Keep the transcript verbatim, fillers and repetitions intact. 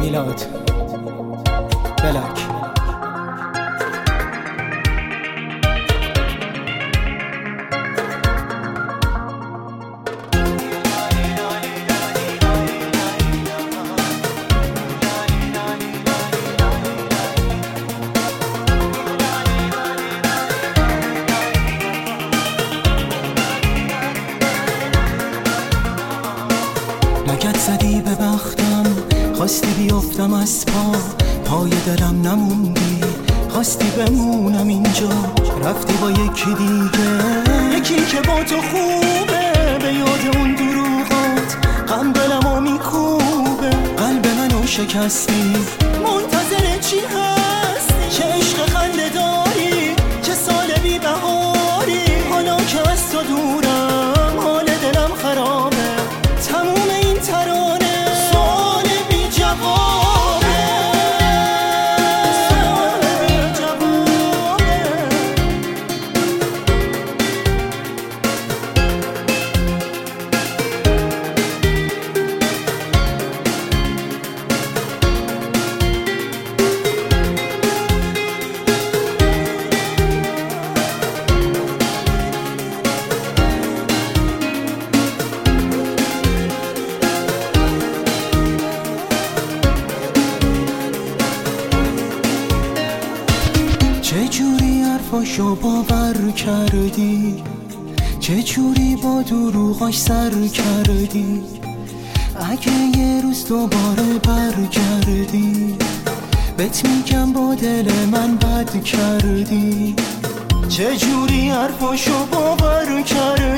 میلاد بلک. لگد زدی به بختم، خواستی بیافتم از پا، پای دلم نموندی، خواستی بمونم اینجا، رفتی با یکی دیگه، یکی که با تو خوبه، به یاد اون دروغات غم دلمو میکوبه، قلب منو شکستی، منتظر چی هستی؟ چه عشق خنده داری، چه سال بی بهاری، حالا که از تو دورم حال دلم خرابه، تموم این ترانه سوال بی جوابه، سوال بی جوابه. چه جوری حرفاشو باور کردی، چه جوری با دروغاش سر کردی، اگه یه روز دوباره برگردی بهت میگم با دل من بد کردی، چه جوری حرفاشو باور کردی.